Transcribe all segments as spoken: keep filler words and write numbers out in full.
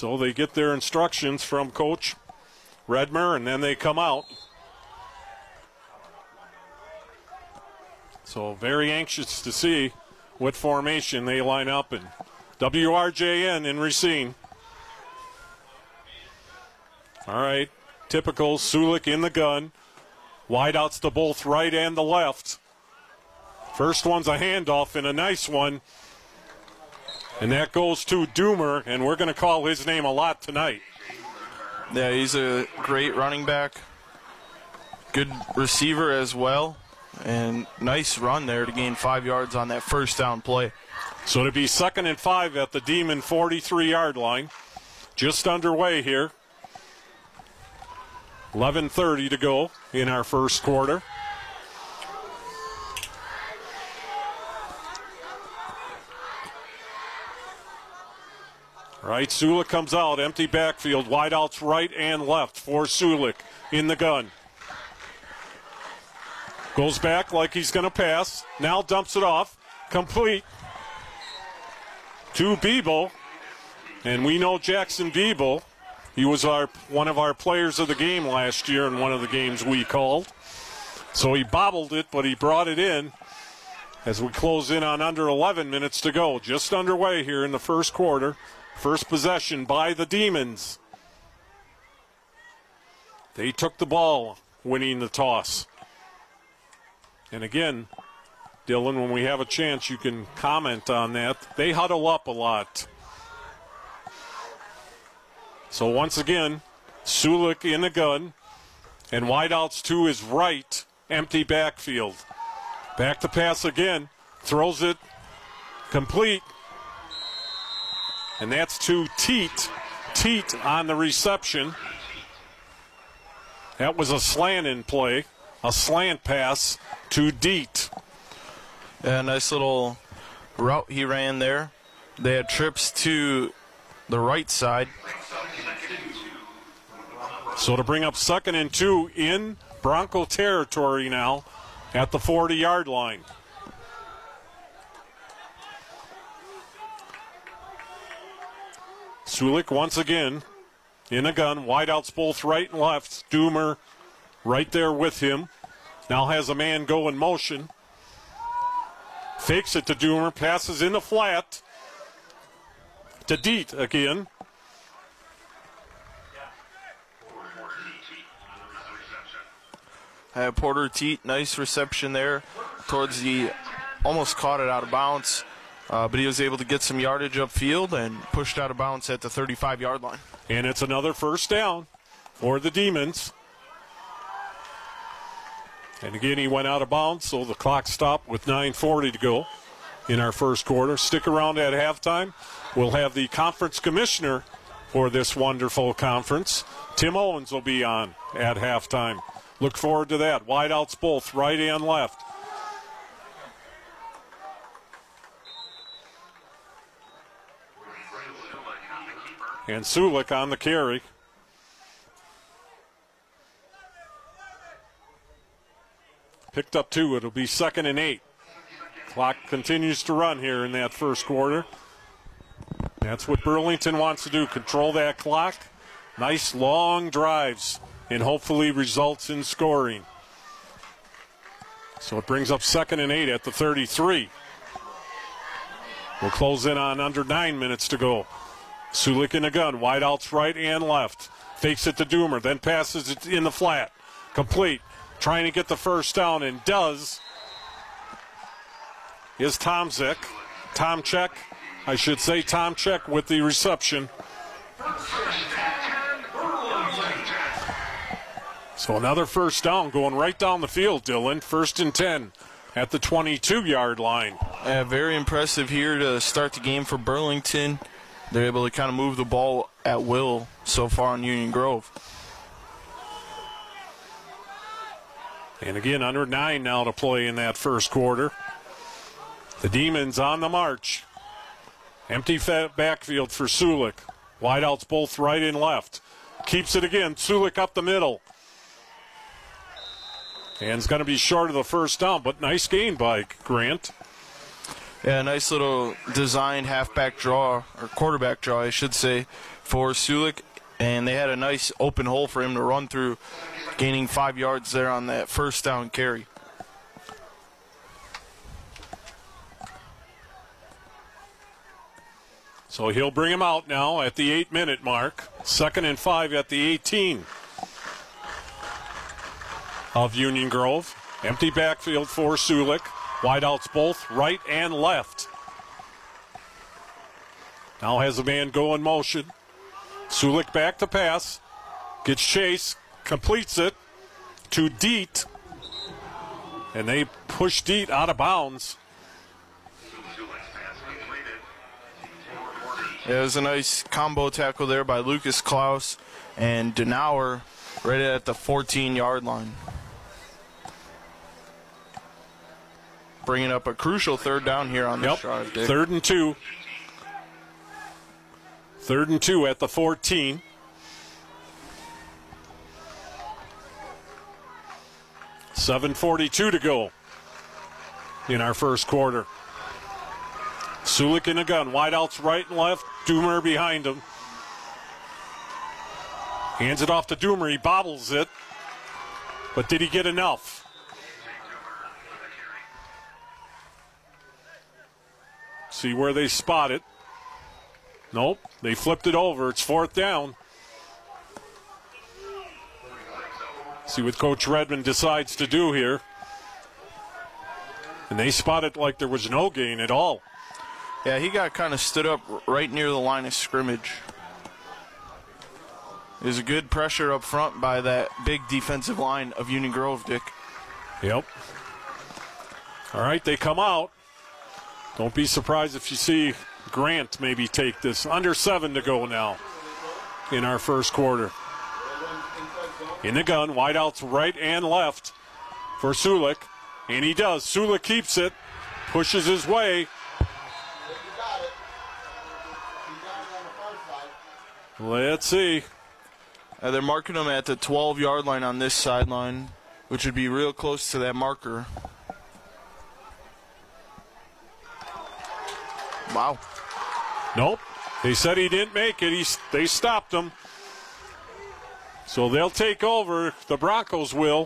So they get their instructions from Coach Redmer, and then they come out. So very anxious to see what formation they line up in. W R J N in Racine. All right, typical Sulik in the gun. Wideouts to both right and the left. First one's a handoff and a nice one. And that goes to Doomer, and we're going to call his name a lot tonight. Yeah, he's a great running back. Good receiver as well. And nice run there to gain five yards on that first down play. So to be second and five at the Demon forty-three-yard line. Just underway here. eleven thirty to go in our first quarter. All right, Sulik comes out, empty backfield, wideouts right and left for Sulik in the gun. Goes back like he's going to pass. Now dumps it off. Complete to Biebel. And we know Jackson Biebel. He was our one of our players of the game last year in one of the games we called. So he bobbled it, but he brought it in as we close in on under eleven minutes to go. Just underway here in the first quarter. First possession by the Demons. They took the ball, winning the toss. And again, Dylan, when we have a chance, you can comment on that. They huddle up a lot. So once again, Sulik in the gun, and wideouts to his right, empty backfield. Back to pass again, throws it, complete. And that's to Teat. Teat on the reception. That was a slant in play, a slant pass to Deet. Yeah, nice little route he ran there. They had trips to the right side. So to bring up second and two in Bronco territory now at the forty-yard line. Sulik once again in a gun, wideouts both right and left. Doomer right there with him. Now has a man go in motion. Fakes it to Doomer, passes in the flat to Deet again. Uh, Porter Teat, nice reception there towards the, almost caught it out of bounds, uh, but he was able to get some yardage upfield and pushed out of bounds at the thirty-five-yard line. And it's another first down for the Demons. And again, he went out of bounds, so the clock stopped with nine forty to go in our first quarter. Stick around at halftime. We'll have the conference commissioner for this wonderful conference. Tim Owens will be on at halftime. Look forward to that. Wideouts both, right and left. And Sulik on the carry. Picked up two. It'll be second and eight. Clock continues to run here in that first quarter. That's what Burlington wants to do, control that clock. Nice long drives, and hopefully results in scoring. So it brings up second and eight at the thirty-three. We'll close in on under nine minutes to go. Sulik in the gun, wideouts right and left. Fakes it to Doomer, then passes it in the flat. Complete. Trying to get the first down, and does, is Tomczyk. Tomczyk, I should say Tomczyk with the reception. So another first down going right down the field, Dylan. First and ten at the twenty-two-yard line. Yeah, very impressive here to start the game for Burlington. They're able to kind of move the ball at will so far in Union Grove. And again, under nine now to play in that first quarter. The Demons on the march. Empty backfield for Sulik. Wideouts both right and left. Keeps it again. Sulik up the middle. And it's going to be short of the first down, but nice gain by Grant. Yeah, nice little designed halfback draw, or quarterback draw, I should say, for Sulik, and they had a nice open hole for him to run through, gaining five yards there on that first down carry. So he'll bring him out now at the eight-minute mark. Second and five at the eighteen of Union Grove. Empty backfield for Sulik. Wideouts both right and left. Now has a man go in motion. Sulik back to pass. Gets chase. Completes it to Deet. And they push Deet out of bounds. Yeah, it was a nice combo tackle there by Lucas Klaus and Denauer right at the fourteen-yard line. Bringing up a crucial third down here on this Yep. drive, Dick. Third and two. Third and two at the fourteen. seven forty-two to go in our first quarter. Sulik in a gun. Wideouts right and left. Doomer behind him. Hands it off to Doomer. He bobbles it. But did he get enough? See where they spot it. Nope. They flipped it over. It's fourth down. See what Coach Redmond decides to do here. And they spot it like there was no gain at all. Yeah, he got kind of stood up right near the line of scrimmage. There's a good pressure up front by that big defensive line of Union Grove, Dick. Yep. All right, they come out. Don't be surprised if you see Grant maybe take this. Under seven to go now in our first quarter. In the gun, wideouts right and left for Sulik. And he does. Sulik keeps it, pushes his way. Let's see. Uh, they're marking him at the twelve-yard line on this sideline, which would be real close to that marker. Wow. Nope. They said he didn't make it. He, they stopped him. So they'll take over. The Broncos will.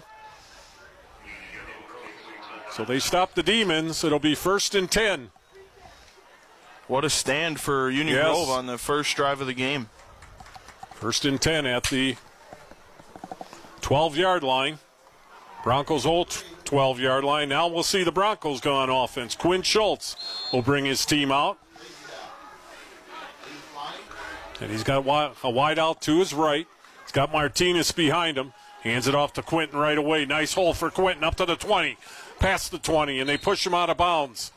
So they stop the Demons. It'll be first and ten. What a stand for Union Yes. Grove on the first drive of the game. First and ten at the twelve-yard line. Broncos' old twelve-yard line. Now we'll see the Broncos go on offense. Quinn Schultz will bring his team out. And he's got a wide out to his right. He's got Martinez behind him. Hands it off to Quinton right away. Nice hole for Quinton up to the twenty. Past the twenty, and they push him out of bounds.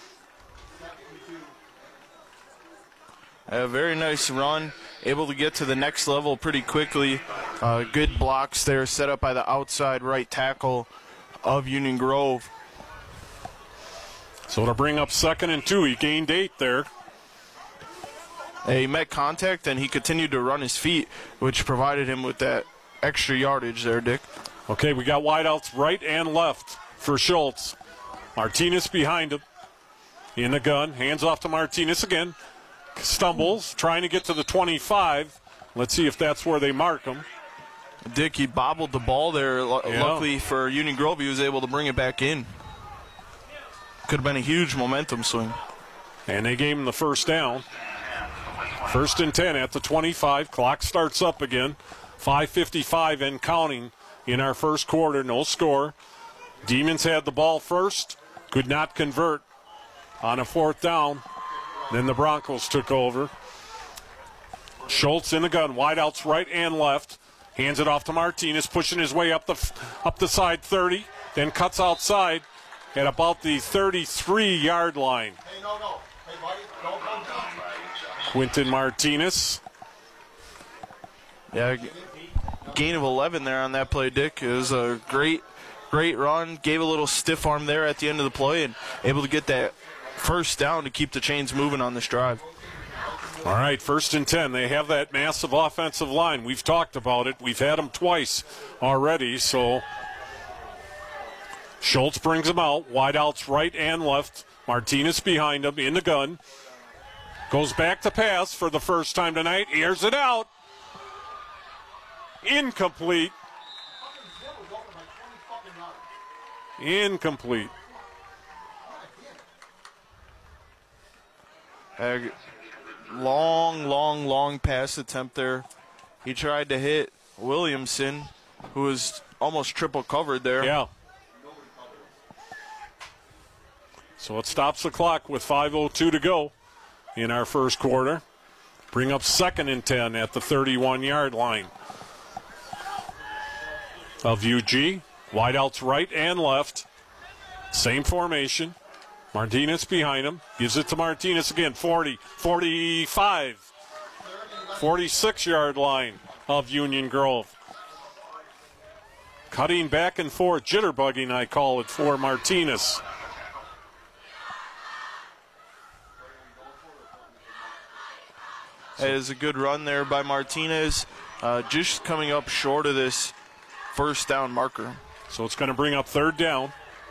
A very nice run. Able to get to the next level pretty quickly. Uh, good blocks there set up by the outside right tackle of Union Grove. So to bring up second and two, he gained eight there. He met contact and he continued to run his feet, which provided him with that extra yardage there, Dick. Okay, we got wideouts right and left for Schultz. Martinez behind him. In the gun, hands off to Martinez again. Stumbles, trying to get to the twenty-five. Let's see if that's where they mark him. Dick, he bobbled the ball there. L- Yeah. Luckily for Union Grove, he was able to bring it back in. Could have been a huge momentum swing. And they gave him the first down. First and ten at the twenty-five. Clock starts up again. five fifty-five and counting in our first quarter. No score. Demons had the ball first. Could not convert on a fourth down. Then the Broncos took over. Schultz in the gun. Wideouts right and left. Hands it off to Martinez, pushing his way up the up the side thirty. Then cuts outside at about the thirty-three-yard line. Hey, no, no. Hey, buddy, don't come down. Quinton Martinez. Yeah, g- gain of eleven there on that play, Dick. It was a great, great run. Gave a little stiff arm there at the end of the play and able to get that first down to keep the chains moving on this drive. All right, first and ten. They have that massive offensive line. We've talked about it. We've had them twice already, so Schultz brings them out. Wideouts right and left. Martinez behind him in the gun. Goes back to pass for the first time tonight. Airs it out. Incomplete. Incomplete. Uh, long, long, long pass attempt there. He tried to hit Williamson, who was almost triple covered there. Yeah. So it stops the clock with five oh two to go in our first quarter. Bring up second and ten at the thirty-one-yard line of U G. Wideouts right and left. Same formation. Martinez behind him. Gives it to Martinez again. forty, forty-five, forty-six-yard line of Union Grove. Cutting back and forth. Jitterbugging, I call it, for Martinez. It is a good run there by Martinez. Uh, just coming up short of this first down marker. So it's going to bring up third down.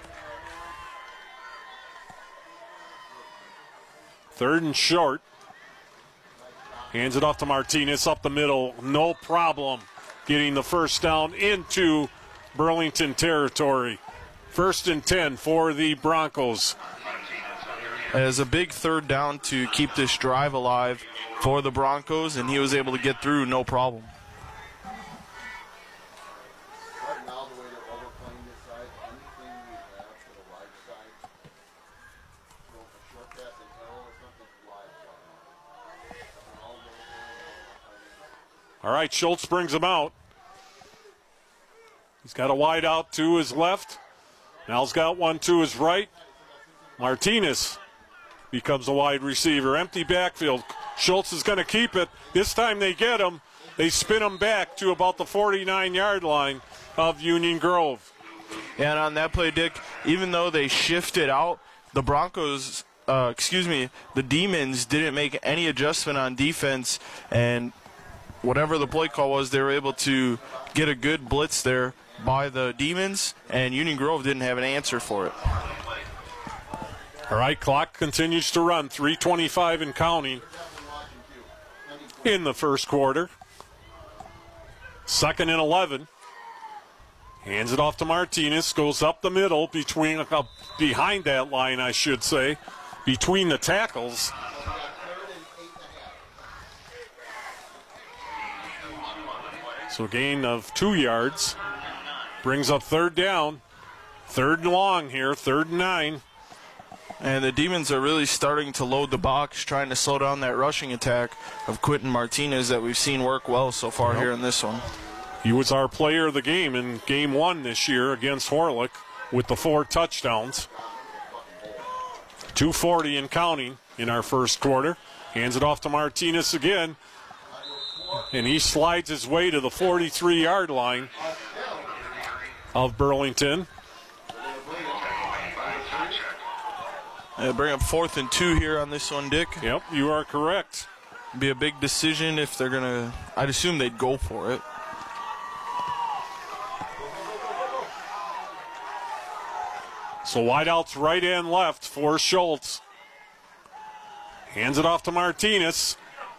Third and short. Hands it off to Martinez up the middle. No problem getting the first down into Burlington territory. First and ten for the Broncos. It is a big third down to keep this drive alive for the Broncos, and he was able to get through no problem. Right now, the way they're overplaying this side, anything we have to the right side, going for short pass and tail or something, wide side. All right, Schultz brings him out. He's got a wide out to his left. Now's got one to his right. Martinez becomes a wide receiver. Empty backfield. Schultz is going to keep it. This time they get him. They spin him back to about the forty-nine-yard line of Union Grove. And on that play, Dick, even though they shifted out, the Broncos, uh, excuse me, the Demons didn't make any adjustment on defense, and whatever the play call was, they were able to get a good blitz there by the Demons, and Union Grove didn't have an answer for it. All right, clock continues to run. three twenty-five and counting in the first quarter. Second and eleven. Hands it off to Martinez. Goes up the middle between, uh, behind that line, I should say, between the tackles. So gain of two yards. Brings up third down. Third and long here, third and nine. And the Demons are really starting to load the box, trying to slow down that rushing attack of Quentin Martinez that we've seen work well so far Yep. here in this one. He was our player of the game in game one this year against Horlick with the four touchdowns. two forty and counting in our first quarter. Hands it off to Martinez again. And he slides his way to the forty-three-yard line of Burlington. Uh, bring up fourth and two here on this one, Dick. Yep, you are correct. Be a big decision if they're going to, I'd assume they'd go for it. So wideouts right and left for Schultz. Hands it off to Martinez.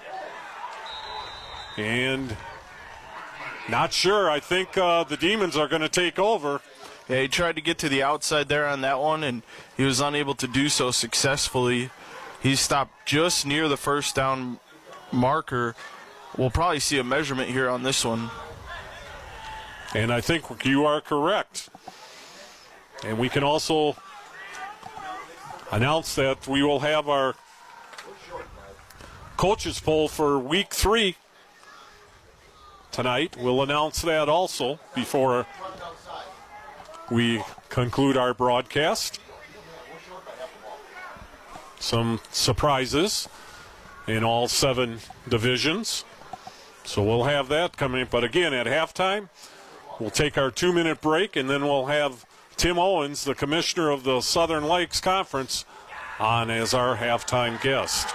And not sure. I think uh, the Demons are going to take over. Yeah, he tried to get to the outside there on that one, and he was unable to do so successfully. He stopped just near the first down marker. We'll probably see a measurement here on this one. And I think you are correct. And we can also announce that we will have our coaches poll for week three tonight. We'll announce that also before we conclude our broadcast. Some surprises in all seven divisions. So we'll have that coming. But again, at halftime, we'll take our two-minute break, and then we'll have Tim Owens, the commissioner of the Southern Lakes Conference, on as our halftime guest.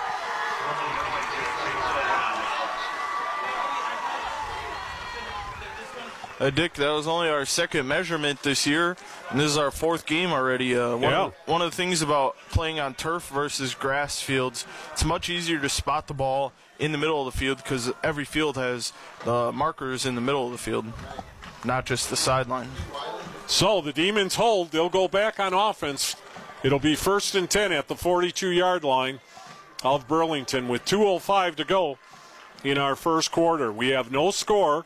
Uh, Dick, that was only our second measurement this year, and this is our fourth game already. Uh, one, yeah. of, one of the things about playing on turf versus grass fields, it's much easier to spot the ball in the middle of the field because every field has the markers in the middle of the field, not just the sideline. So the Demons hold. They'll go back on offense. It'll be first and ten at the forty-two-yard line of Burlington with two oh five to go in our first quarter. We have no score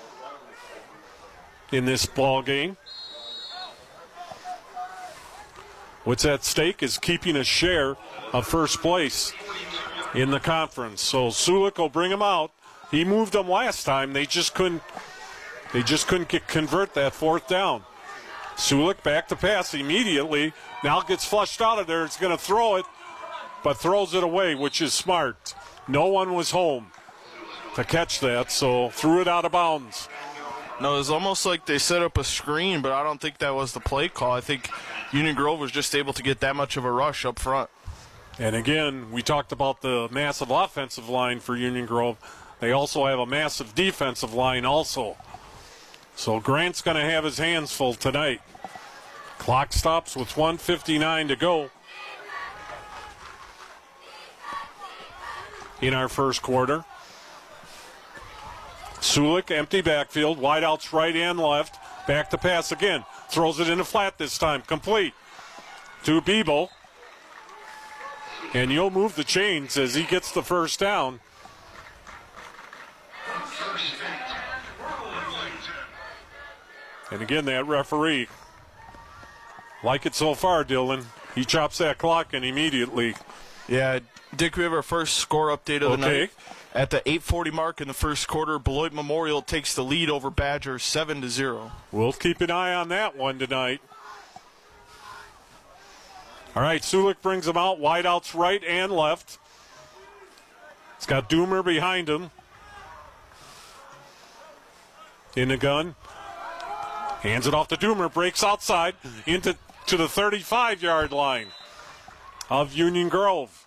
in this ball game. What's at stake is keeping a share of first place in the conference. So Sulik will bring them out. He moved them last time. They just couldn't. They just couldn't get, convert that fourth down. Sulik back to pass immediately. Now gets flushed out of there. It's going to throw it, but throws it away, which is smart. No one was home to catch that, so threw it out of bounds. No, it was almost like they set up a screen, but I don't think that was the play call. I think Union Grove was just able to get that much of a rush up front. And again, we talked about the massive offensive line for Union Grove. They also have a massive defensive line also. So Grant's going to have his hands full tonight. Clock stops with one fifty-nine to go in our first quarter. Sulik, empty backfield, wideouts right and left. Back to pass again. Throws it in the flat this time. Complete to Biebel. And you'll move the chains as he gets the first down. And again, that referee, like it so far, Dylan. He chops that clock and immediately. Yeah, Dick, we have our first score update of the Okay. night. At the eight forty mark in the first quarter, Beloit Memorial takes the lead over Badger seven to zero. We'll keep an eye on that one tonight. All right, Sulik brings him out. Wideouts right and left. He's got Doomer behind him. In the gun. Hands it off to Doomer. Breaks outside into to the thirty-five-yard line of Union Grove.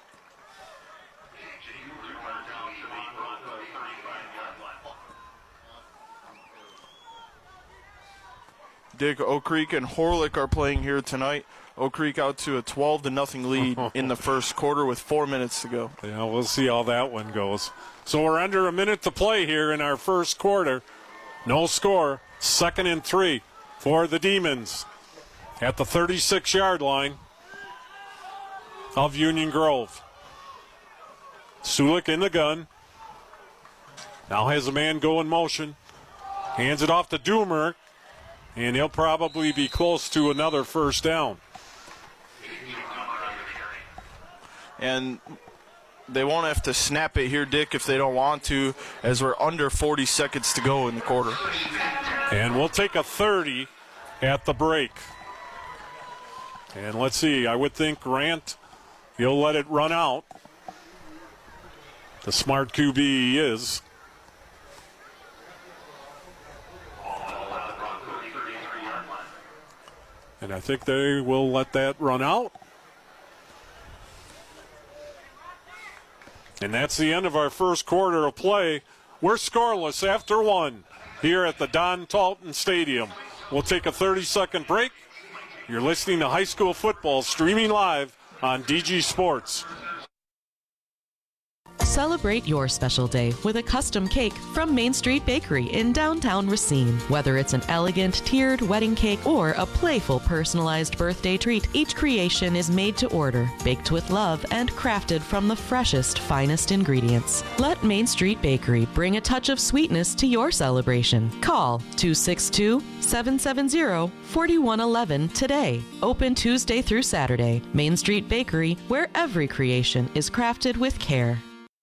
Dick, Oak Creek and Horlick are playing here tonight. Oak Creek out to a twelve to nothing lead in the first quarter with four minutes to go. Yeah, we'll see how that one goes. So we're under a minute to play here in our first quarter. No score. Second and three for the Demons at the thirty-six-yard line of Union Grove. Sulik in the gun. Now has a man go in motion. Hands it off to Doomer. And he'll probably be close to another first down. And they won't have to snap it here, Dick, if they don't want to, as we're under forty seconds to go in the quarter. And we'll take a thirty at the break. And let's see, I would think Grant, he'll let it run out. The smart Q B he is. And I think they will let that run out. And that's the end of our first quarter of play. We're scoreless after one here at the Don Talton Stadium. We'll take a thirty-second break. You're listening to high school football streaming live on D G Sports. Celebrate your special day with a custom cake from Main Street Bakery in downtown Racine. Whether it's an elegant tiered wedding cake or a playful personalized birthday treat, each creation is made to order, baked with love, and crafted from the freshest, finest ingredients. Let Main Street Bakery bring a touch of sweetness to your celebration. Call two six two, seven seven zero, four one one one today. Open Tuesday through Saturday. Main Street Bakery, where every creation is crafted with care.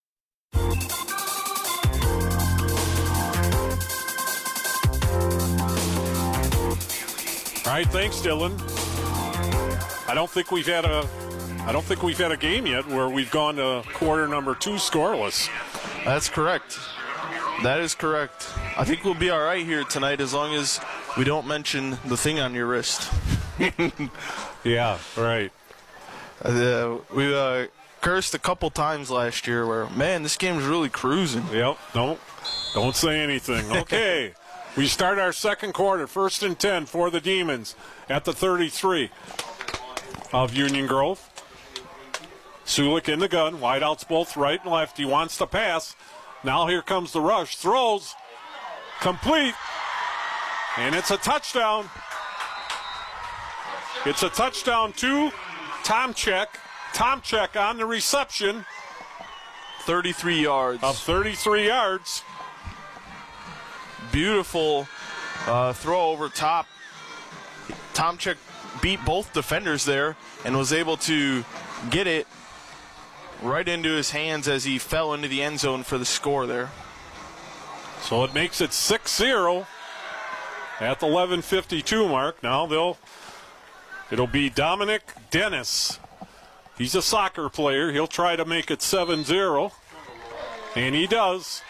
All right, thanks, Dylan. I don't think we've had a, I don't think we've had a game yet where we've gone to quarter number two scoreless. That's correct. That is correct. I think we'll be all right here tonight as long as we don't mention the thing on your wrist. Yeah, right. Uh, we uh, cursed a couple times last year where, man, this game's really cruising. Yep. No, don't say anything. Okay. We start our second quarter, first and ten for the Demons at the thirty-three of Union Grove. Sulik in the gun, wideouts both right and left. He wants to pass. Now here comes the rush. Throws, complete, and it's a touchdown. It's a touchdown to Tomchek. Tomchek on the reception. thirty-three yards. Of thirty-three yards. Beautiful uh, throw over top. Tomchek beat both defenders there and was able to get it right into his hands as he fell into the end zone for the score there. So it makes it six zero at the eleven fifty-two mark. Now they'll, it'll be Dominic Dennis. He's a soccer player. He'll try to make it seven zero, and he does.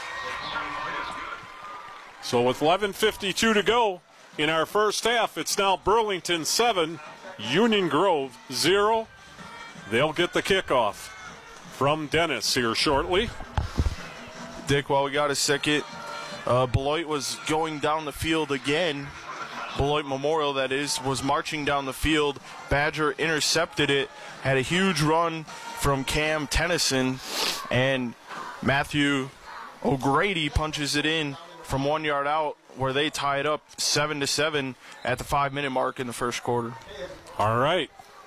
So with eleven fifty-two to go in our first half, it's now Burlington seven, Union Grove zero. They'll get the kickoff from Dennis here shortly. Dick, while we got a second, uh, Beloit was going down the field again. Beloit Memorial, that is, was marching down the field. Badger intercepted it, had a huge run from Cam Tennyson, and Matthew O'Grady punches it in from one yard out, where they tie it up seven to seven at the five-minute mark in the first quarter. All right.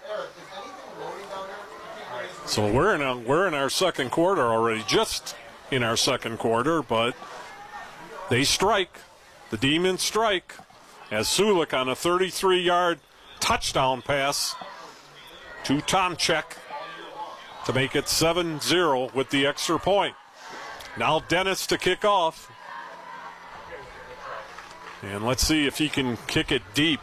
So we're in a, we're in our second quarter already, just in our second quarter, but they strike. The Demons strike as Sulik on a thirty-three yard touchdown pass to Tomchek to make it seven zero with the extra point. Now Dennis to kick off. And let's see if he can kick it deep.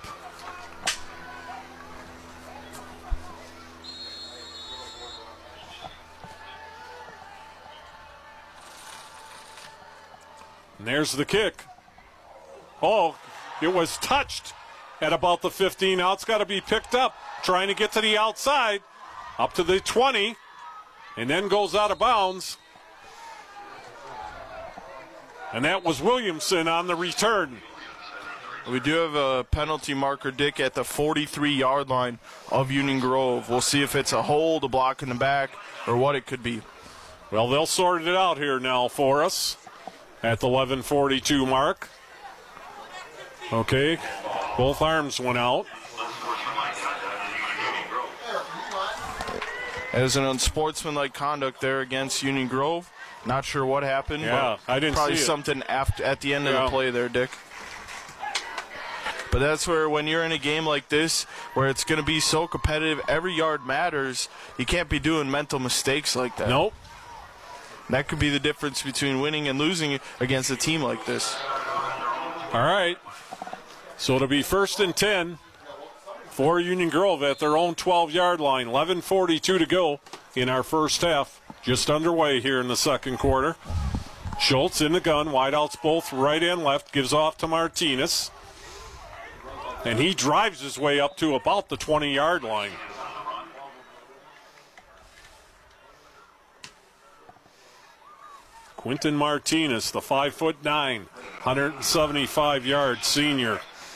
And there's the kick. Oh, it was touched at about the fifteen. Now it's got to be picked up. Trying to get to the outside. Up to the twenty. And then goes out of bounds. And that was Williamson on the return. We do have a penalty marker, Dick, at the forty-three yard line of Union Grove. We'll see if it's a hold, a block in the back, or what it could be. Well, they'll sort it out here now for us at the eleven forty-two mark. Okay, both arms went out. As an unsportsmanlike conduct there against Union Grove. Not sure what happened. Yeah, but I didn't probably see it. something after, at the end Yeah. of the play there, Dick. But that's where, when you're in a game like this, where it's going to be so competitive, every yard matters, you can't be doing mental mistakes like that. Nope. That could be the difference between winning and losing against a team like this. All right. So it'll be first and ten for Union Grove at their own twelve yard line. eleven forty-two to go in our first half. Just underway here in the second quarter. Schultz in the gun, wideouts both right and left, gives off to Martinez. And he drives his way up to about the twenty yard line. Quentin Martinez, the five foot nine, one hundred seventy-five yard senior.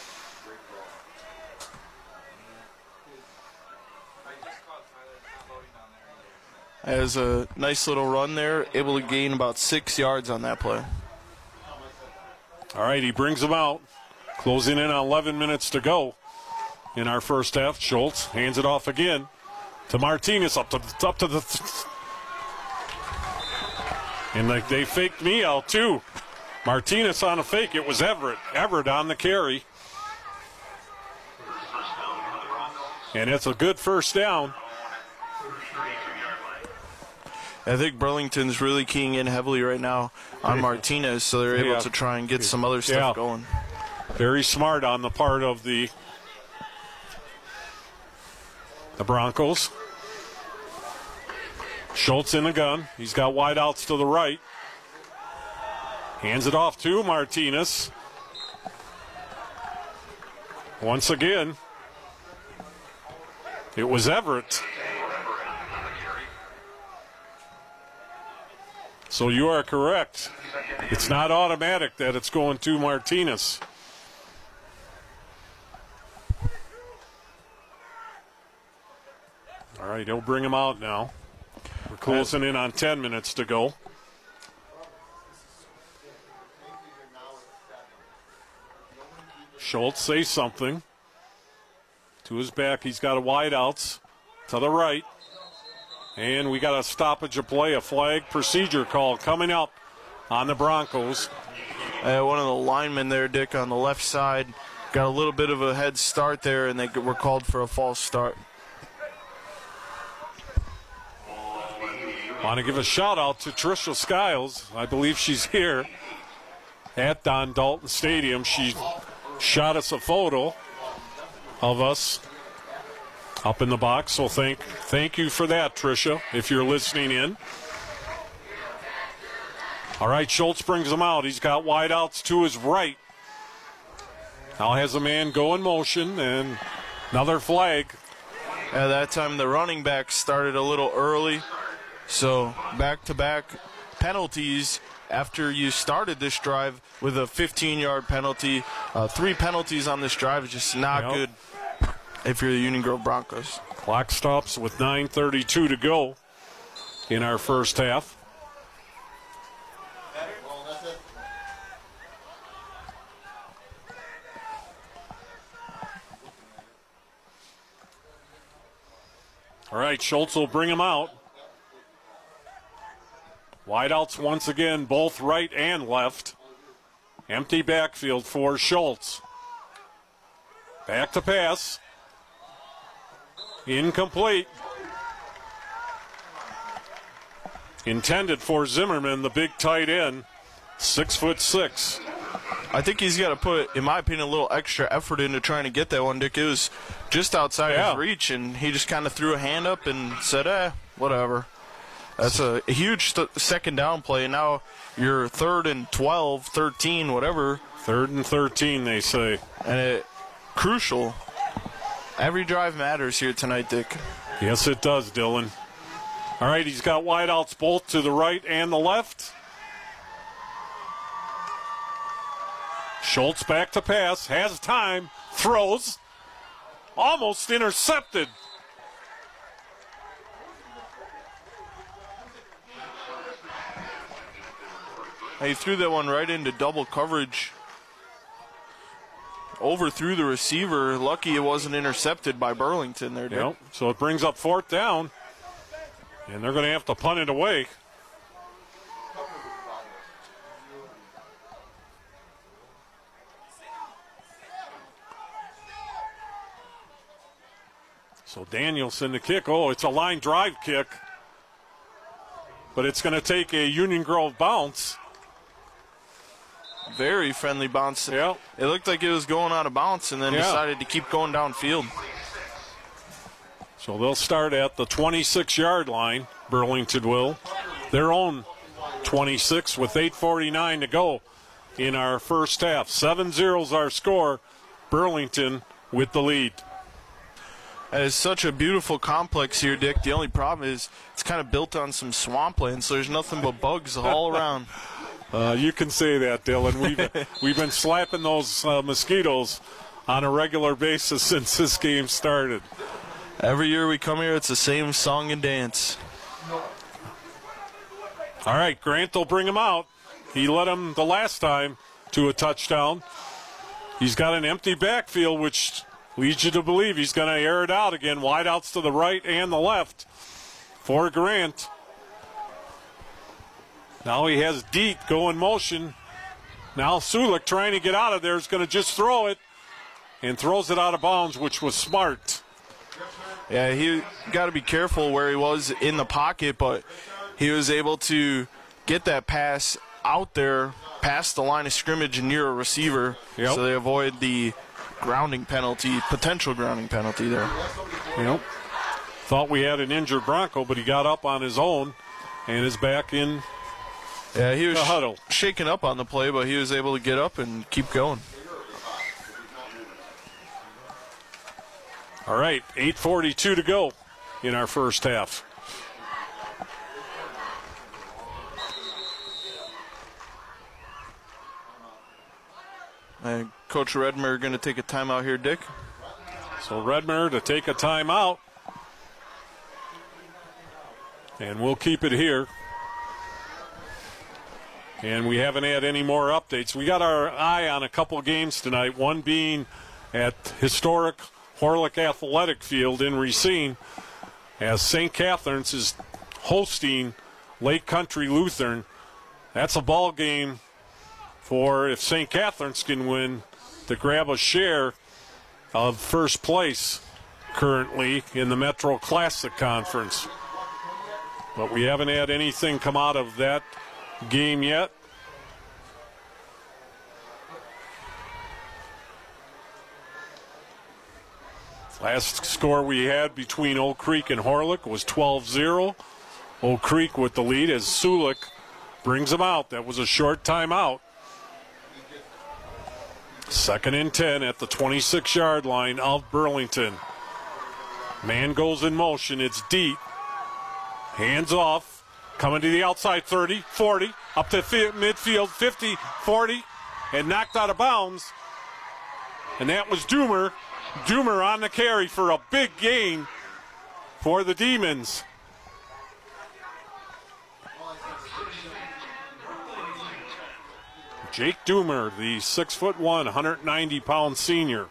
Has a nice little run there, able to gain about six yards on that play. All right, he brings him out. Closing in on eleven minutes to go in our first half. Schultz hands it off again to Martinez, up to the, up to the th- and like they faked me out too. Martinez on a fake. It was Everett. Everett on the carry. And it's a good first down. I think Burlington's really keying in heavily right now on Martinez, so they're able Yeah. to try and get some other stuff Yeah. going. Very smart on the part of the the Broncos. Schultz in the gun. He's got wideouts to the right. Hands it off to Martinez. Once again, it was Everett. So you are correct. It's not automatic that it's going to Martinez. All right, he'll bring him out now. We're closing in on ten minutes to go. Schultz says something. To his back, he's got a wide outs to the right. And we got a stoppage of play, a flag procedure call coming up on the Broncos. Uh, one of the linemen there, Dick, on the left side, got a little bit of a head start there, and they were called for a false start. Want to give a shout out to Tricia Skiles. I believe she's here at Don Dalton Stadium. She shot us a photo of us up in the box. So thank thank you for that, Tricia, if you're listening in. All right, Schultz brings him out. He's got wide outs to his right. Now has a man go in motion, and another flag. At that time, the running back started a little early. So back-to-back penalties after you started this drive with a fifteen-yard penalty. Uh, three penalties on this drive is just not Yep. good if you're the Union Grove Broncos. Clock stops with nine thirty-two to go in our first half. All right, Schultz will bring him out. Wideouts once again, both right and left. Empty backfield for Schultz. Back to pass. Incomplete. Intended for Zimmerman, the big tight end, six foot six. I think he's got to put, in my opinion, a little extra effort into trying to get that one, Dick. It was just outside Yeah. his reach, and he just kind of threw a hand up and said, eh, whatever. That's a, a huge st- second down play. Now you're third and twelve, thirteen, whatever. Third and thirteen, they say. And it crucial. Every drive matters here tonight, Dick. Yes, it does, Dylan. All right, he's got wideouts both to the right and the left. Schultz back to pass, has time, throws, almost intercepted. He threw that one right into double coverage. Overthrew the receiver. Lucky it wasn't intercepted by Burlington there, Dick. Yep. So it brings up fourth down, and they're going to have to punt it away. So Danielson the kick. Oh, it's a line drive kick, but it's going to take a Union Grove bounce. Very friendly bounce. Yeah. It looked like it was going out of bounds and then Yeah. decided to keep going downfield. So they'll start at the twenty-six-yard line, Burlington will. Their own twenty-six with eight forty-nine to go in our first half. seven zero is our score. Burlington with the lead. It's such a beautiful complex here, Dick. The only problem is it's kind of built on some swampland, so there's nothing but bugs all around. Uh, you can say that, Dylan. We've, we've been slapping those uh, mosquitoes on a regular basis since this game started. Every year we come here, it's the same song and dance. All right, Grant will bring him out. He led him the last time to a touchdown. He's got an empty backfield, which leads you to believe he's going to air it out again. Wideouts to the right and the left for Grant. Now he has Deet go in motion. Now Sulik trying to get out of there is going to just throw it and throws it out of bounds, which was smart. Yeah, he got to be careful where he was in the pocket, but he was able to get that pass out there past the line of scrimmage and near a receiver, Yep. so they avoid the grounding penalty, potential grounding penalty there. Yep. Thought we had an injured Bronco, but he got up on his own and is back in Yeah, he was the huddle. sh- shaken up on the play, but he was able to get up and keep going. All right, eight forty-two to go in our first half. And Coach Redmer going to take a timeout here, Dick. So Redmer to take a timeout. And we'll keep it here. And we haven't had any more updates. We got our eye on a couple games tonight, one being at historic Horlick Athletic Field in Racine, as Saint Catherine's is hosting Lake Country Lutheran. That's a ball game for, if Saint Catherine's can win, to grab a share of first place currently in the Metro Classic Conference. But we haven't had anything come out of that game yet. Last score we had between Oak Creek and Horlick was twelve zero. Oak Creek with the lead as Sulik brings them out. That was a short timeout. Second and ten at the twenty-six-yard line of Burlington. Man goes in motion. It's deep. Hands off. Coming to the outside thirty, forty, up to midfield fifty, forty, and knocked out of bounds. And that was Doomer. Doomer on the carry for a big gain for the Demons. Jake Doomer, the six foot one, one hundred ninety pound senior.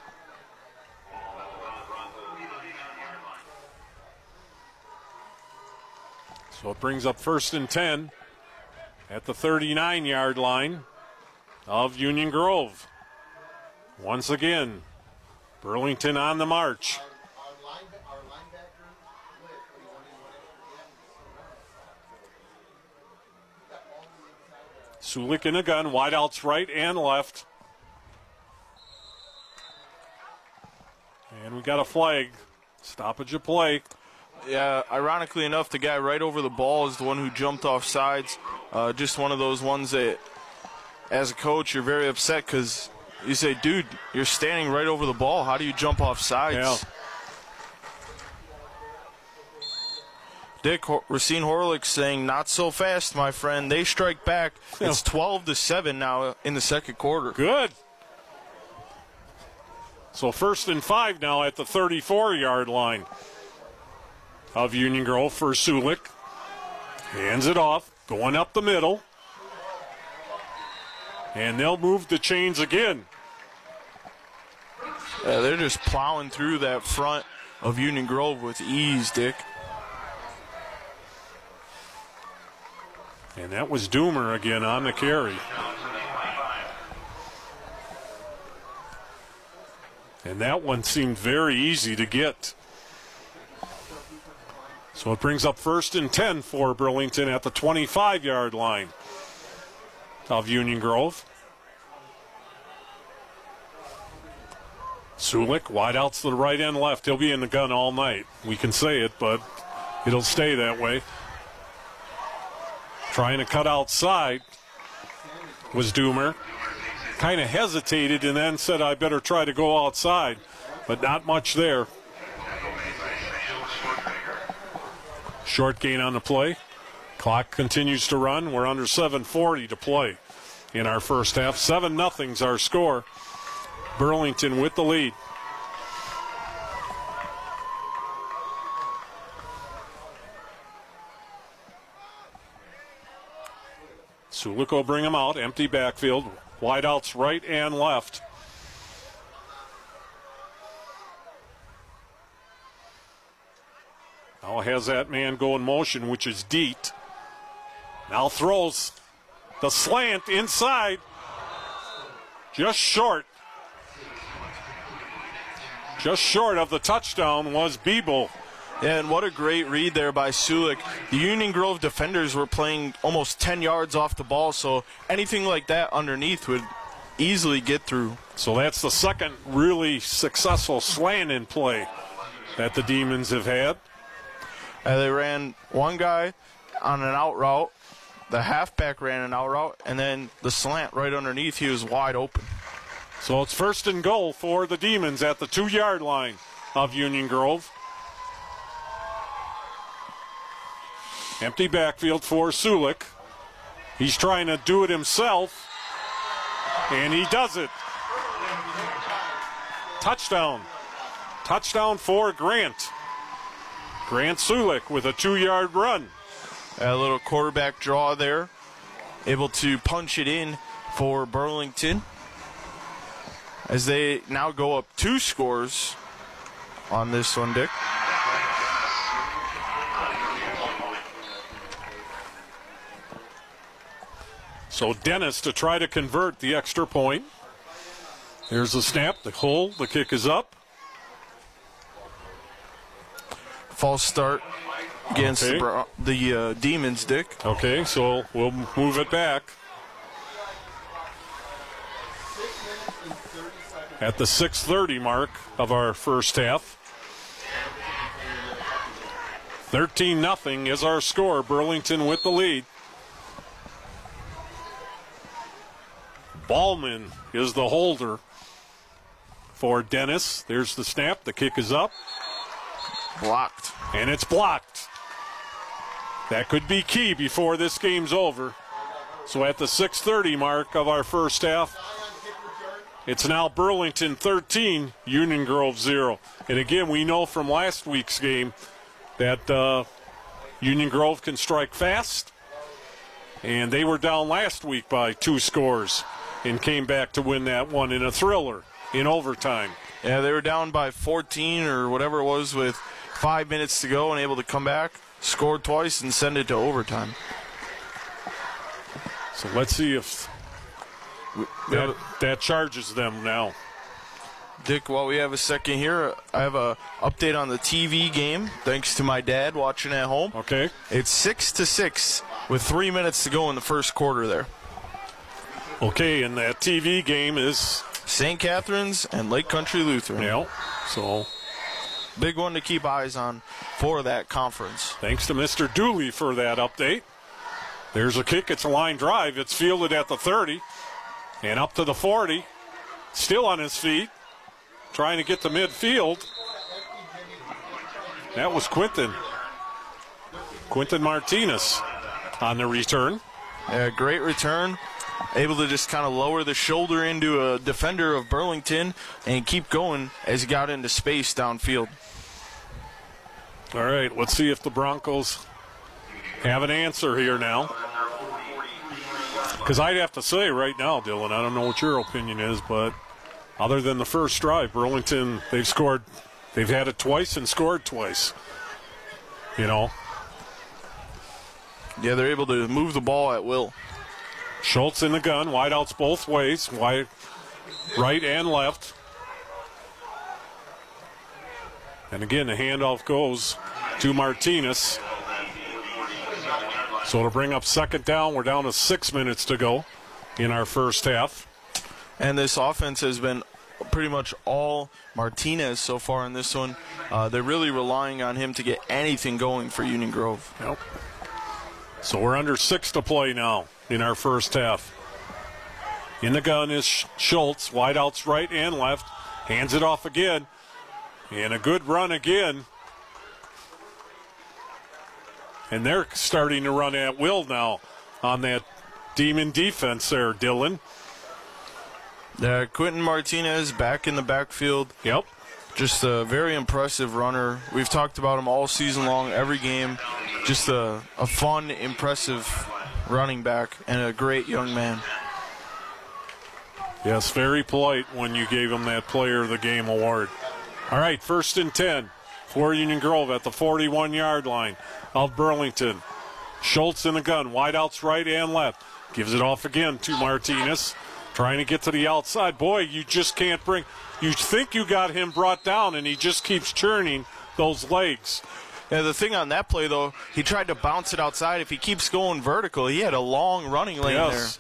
So it brings up first and ten at the thirty-nine-yard line of Union Grove. Once again, Burlington on the march. Sulik in a gun, wideouts right and left. And we got a flag. Stoppage of play. Yeah, ironically enough, the guy right over the ball is the one who jumped off sides. Uh, just one of those ones that, as a coach, you're very upset because you say, dude, you're standing right over the ball. How do you jump off sides? Yeah. Dick, Racine Horlick saying, not so fast, my friend. They strike back. Yeah. It's twelve to seven now in the second quarter. Good. So first and five now at the thirty-four-yard line of Union Grove for Sulik. Hands it off, going up the middle. And they'll move the chains again. Yeah, they're just plowing through that front of Union Grove with ease, Dick. And that was Doomer again on the carry. And that one seemed very easy to get. So it brings up first and ten for Burlington at the twenty-five-yard line of Union Grove. Sulik, wide outs to the right and left. He'll be in the gun all night. We can say it, but it'll stay that way. Trying to cut outside was Doomer. Kind of hesitated and then said, I better try to go outside, but not much there. Short gain on the play. Clock continues to run. We're under seven forty to play in our first half. seven nothing's our score. Burlington with the lead. Sulik will bring him out. Empty backfield. Wideouts right and left. Now has that man go in motion, which is Deet. Now throws the slant inside. Just short. Just short of the touchdown was Biebel. Yeah, and what a great read there by Sulik. The Union Grove defenders were playing almost ten yards off the ball, so anything like that underneath would easily get through. So that's the second really successful slant in play that the Demons have had. Uh, they ran one guy on an out route, the halfback ran an out route, and then the slant right underneath, he was wide open. So it's first and goal for the Demons at the two-yard line of Union Grove. Empty backfield for Sulik. He's trying to do it himself. And he does it. Touchdown. Touchdown for Grant. Grant Sulik with a two-yard run. A little quarterback draw there. Able to punch it in for Burlington as they now go up two scores on this one, Dick. So Dennis to try to convert the extra point. Here's the snap, the hold, the kick is up. False start against Okay. the, Bro- the uh, Demons, Dick. Okay, so we'll move it back. At the six thirty mark of our first half. thirteen nothing is our score. Burlington with the lead. Ballman is the holder for Dennis. There's the snap. The kick is up. Blocked. And it's blocked. That could be key before this game's over. So at the six thirty mark of our first half, it's now Burlington thirteen, Union Grove zero. And again, we know from last week's game that uh, Union Grove can strike fast. And they were down last week by two scores and came back to win that one in a thriller in overtime. Yeah, they were down by fourteen or whatever it was with five minutes to go and able to come back, scored twice, and send it to overtime. So let's see if that, that charges them now. Dick, while we have a second here, I have a update on the T V game, thanks to my dad watching at home. Okay. It's six to six with three minutes to go in the first quarter there. Okay, and that T V game is, Saint Catharines and Lake Country Lutheran. you know, so Big one to keep eyes on for that conference. thanks to Mister Dooley for that update. There's a kick. It's a line drive. It's fielded at the thirty and up to the forty. Still on his feet, trying to get to midfield. That was Quinton. Quinton Martinez on the return. A great return. Able to just kind of lower the shoulder into a defender of Burlington and keep going as he got into space downfield. All right, let's see if the Broncos have an answer here now. Because I'd have to say right now, Dylan, I don't know what your opinion is, but other than the first drive, Burlington, they've scored, they've had it twice and scored twice. You know, Yeah, they're able to move the ball at will. Schultz in the gun, wideouts both ways, wide, right and left. And again, the handoff goes to Martinez. So it'll bring up second down. We're down to six minutes to go in our first half. And this offense has been pretty much all Martinez so far in this one. Uh, they're really relying on him to get anything going for Union Grove. Yep. So we're under six to play now in our first half. In the gun is Schultz, wideouts right and left. Hands it off again. And a good run again. And they're starting to run at will now on that Demon defense there, Dylan. Uh, Quentin Martinez back in the backfield. Yep. Just a very impressive runner. We've talked about him all season long, every game. Just a, a fun, impressive running back and a great young man. Yes, very polite when you gave him that Player of the Game award. All right, first and ten for Union Grove at the forty-one-yard line of Burlington. Schultz in the gun, wideouts right and left. Gives it off again to Martinez. Trying to get to the outside. Boy, you just can't bring... You think you got him brought down, and he just keeps churning those legs. Yeah, the thing on that play, though, he tried to bounce it outside. If he keeps going vertical, he had a long running lane Yes.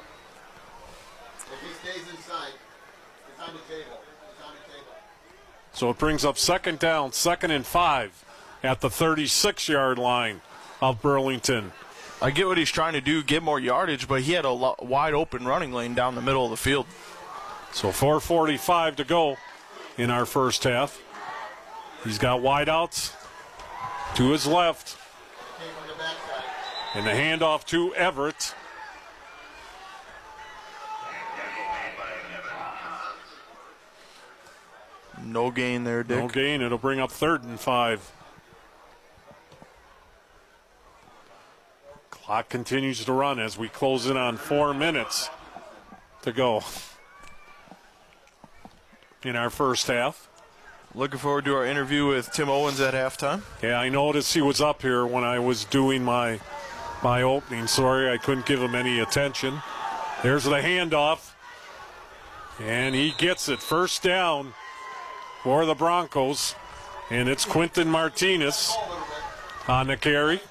If he stays inside, it's on the table. It's on the table. So it brings up second down, second and five at the thirty-six-yard line of Burlington. there. I get what he's trying to do, get more yardage, but he had a lo- wide open running lane down the middle of the field. So four forty-five to go in our first half. He's got wideouts to his left. Came from the backside. And the handoff to Everett. No gain there, Dick. No gain. It'll bring up third and five. Clock continues to run as we close in on four minutes to go in our first half. Looking forward to our interview with Tim Owens at halftime. Yeah, I noticed he was up here when I was doing my my opening. Sorry, I couldn't give him any attention. There's the handoff, and he gets it. First down for the Broncos, and it's Quentin Martinez on the carry.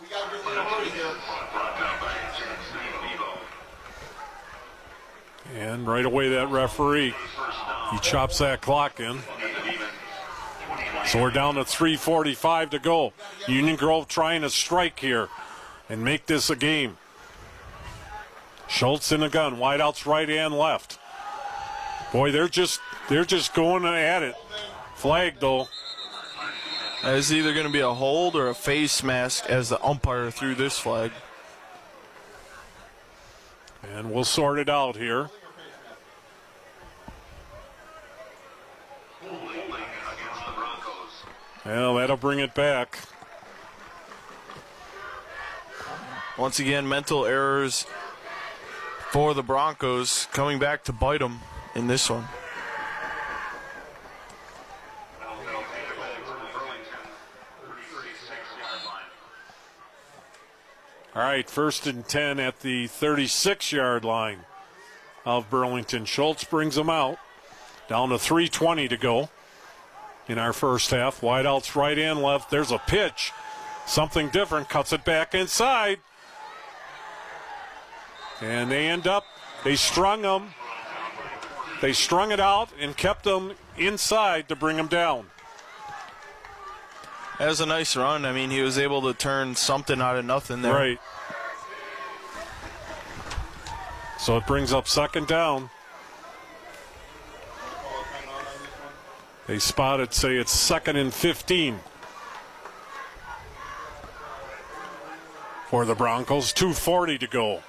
And right away that referee, he chops that clock in. So we're down to three forty-five to go. Union Grove trying to strike here and make this a game. Schultz in the gun, wideouts right and left. Boy, they're just they're just going at it. Flag though. It's either going to be a hold or a face mask as the umpire threw this flag. And we'll sort it out here. Well, that'll bring it back. Once again, mental errors for the Broncos coming back to bite them in this one. All right, first and ten at the thirty-six-yard line of Burlington. Schultz brings them out. Down to three twenty to go in our first half. Wideouts right and left. There's a pitch. Something different. Cuts it back inside. And they end up, they strung them. They strung it out and kept them inside to bring them down. That was a nice run. I mean, he was able to turn something out of nothing there. Right. So it brings up second down. They spotted, say it's second and fifteen for the Broncos. two forty to go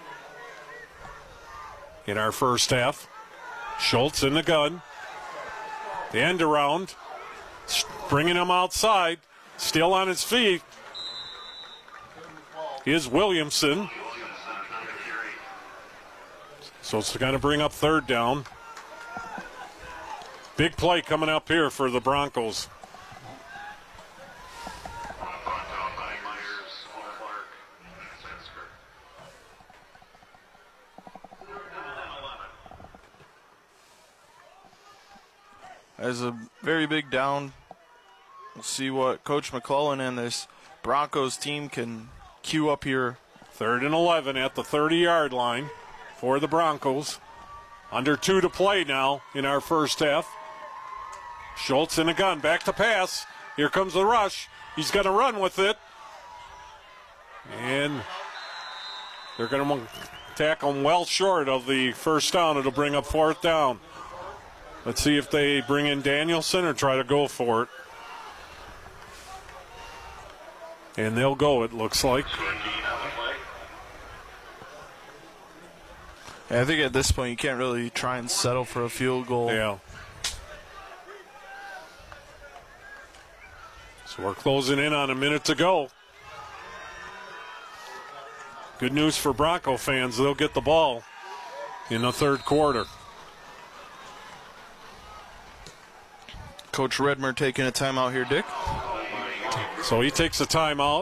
in our first half. Schultz in the gun. The end around. Bringing him outside. Still on his feet is Williamson. So it's going to bring up third down. Big play coming up here for the Broncos. As a very big down. We'll see what Coach McClellan and this Broncos team can queue up here. Third and eleven at the thirty-yard line for the Broncos. Under two to play now in our first half. Schultz in the gun, back to pass. Here comes the rush. He's going to run with it. And they're going to tackle him well short of the first down. It'll bring up fourth down. Let's see if they bring in Danielson or try to go for it. And they'll go, it looks like. I think at this point you can't really try and settle for a field goal. Yeah. So we're closing in on a minute to go. Good news for Bronco fans, they'll get the ball in the third quarter. Coach Redmer taking a timeout here, Dick. So he takes a timeout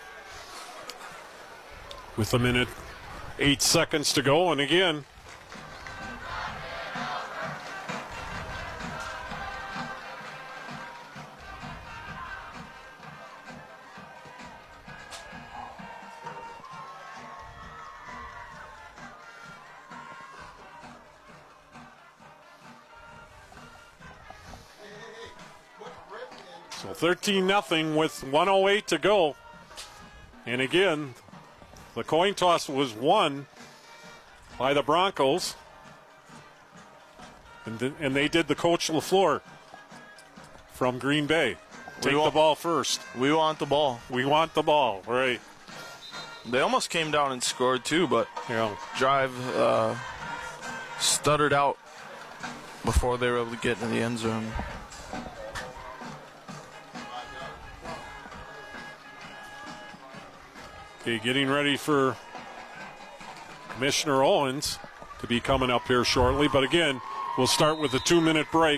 with a minute, eight seconds to go. And again, so thirteen nothing with one oh eight to go. And again, the coin toss was won by the Broncos. And, th- and they did the Coach LaFleur from Green Bay. Take want, the ball first. We want the ball. We want the ball, right. They almost came down and scored too, but Yeah. drive uh, stuttered out before they were able to get in the end zone. Okay, getting ready for Commissioner Owens to be coming up here shortly. But again, we'll start with a two-minute break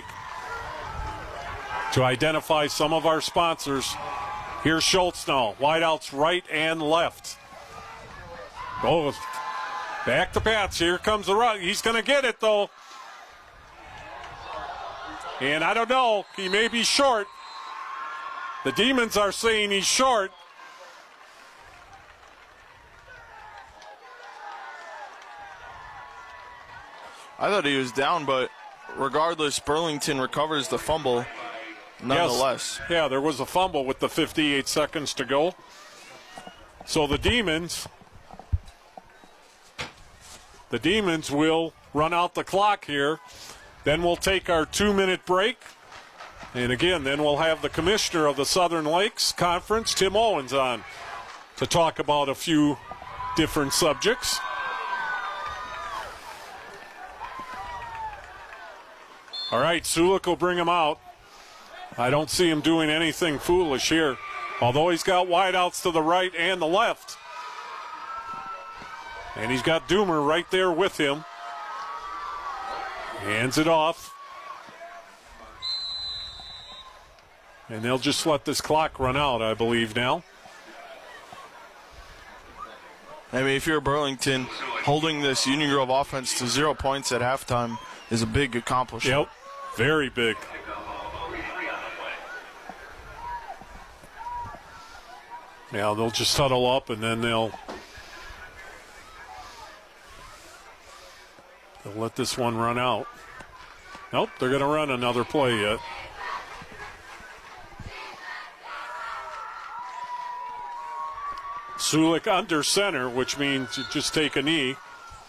to identify some of our sponsors. Here's Schultz now. Wideouts right and left. Oh, back to Pats. Here comes the run. He's going to get it, though. And I don't know. He may be short. The Demons are saying he's short. I thought he was down, but regardless, Burlington recovers the fumble nonetheless. Yes. Yeah, there was a fumble with the fifty-eight seconds to go. So the Demons, the Demons will run out the clock here. Then we'll take our two-minute break. And again, then we'll have the commissioner of the Southern Lakes Conference, Tim Owens, on to talk about a few different subjects. All right, Sulik will bring him out. I don't see him doing anything foolish here, although he's got wideouts to the right and the left. And he's got Doomer right there with him. Hands it off. And they'll just let this clock run out, I believe, now. I mean, if you're Burlington, holding this Union Grove offense to zero points at halftime is a big accomplishment. Yep, very big. Yeah, they'll just huddle up and then they'll, they'll let this one run out. Nope, they're going to run another play yet. Sulik under center, which means you just take a knee.